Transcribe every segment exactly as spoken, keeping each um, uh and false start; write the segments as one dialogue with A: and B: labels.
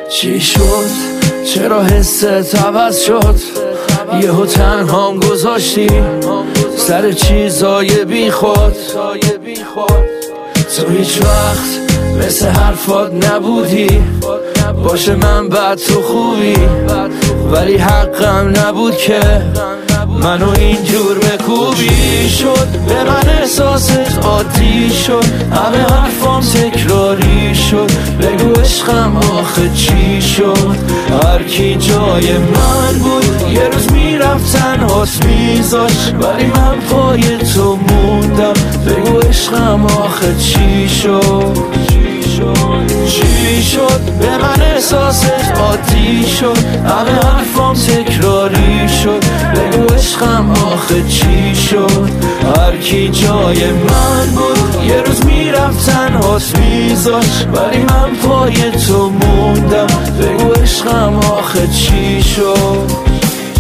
A: چی شد؟ چرا حست عوض شد؟ یهو تنهام گذاشتی سر چیزای بی خود. تو هیچ وقت مثل حرفات نبودی، باشه من بد تو خوبی، ولی حقم نبود که منو اینجور بکوبی. شد به من احساست عادی شد، همه حرفام تکراری شد. بگو عشقم آخه چی شد؟ هر کی جای من بود یه روز میرفت تنهات میذاشت، ولی من پای تو موندم. بگو عشقم آخه چی شد؟ چی شد؟ به من احساست عادی شد، همه حرفام تکراری شد. بگو عشقم آخه چی شد؟ هر کی جای من بود یه روز میرفت تنهات میذاشت، ولی من پای تو موندم. بگو عشقم آخه چی شد؟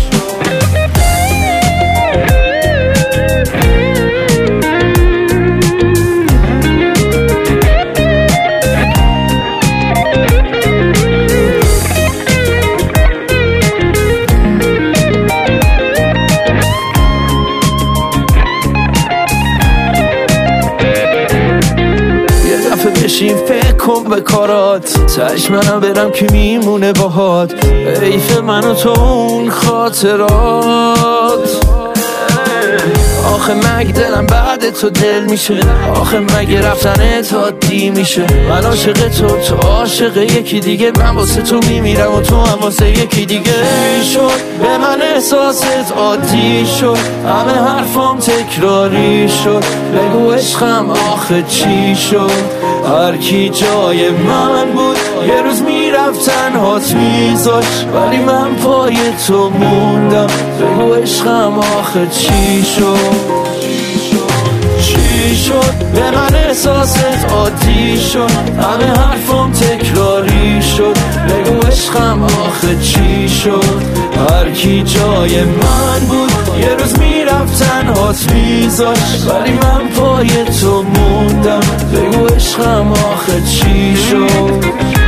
A: بشین فکر کن به کارات، تش منم برم که میمونه باهات. حیف من و تو اون خاطرات. آخه مگه دلم بعد تو دل میشه؟ آخه مگه رفتن تو عادی میشه؟ من عاشق تو، تو عاشق یکی دیگه. من واسه تو میمیرم و تو هم واسه یکی دیگه. شد به من احساست عادی شد، همه حرفام تکراری شد. بگو عشقم آخه چی شد؟ هر کی جای من بود یه روز میرفت تنهات میذاشت، ولی من پای تو موندم. بگو عشقم آخه چی شد؟ چی شد؟ به من احساست عادی شد، همه حرفام تکراری شد. بگو عشقم آخه چی شد؟ هر کی جای من بود یه روز میرفت تنهات میذاشت، ولی من پای تو موندم. بگو عشقم آخه چی شد؟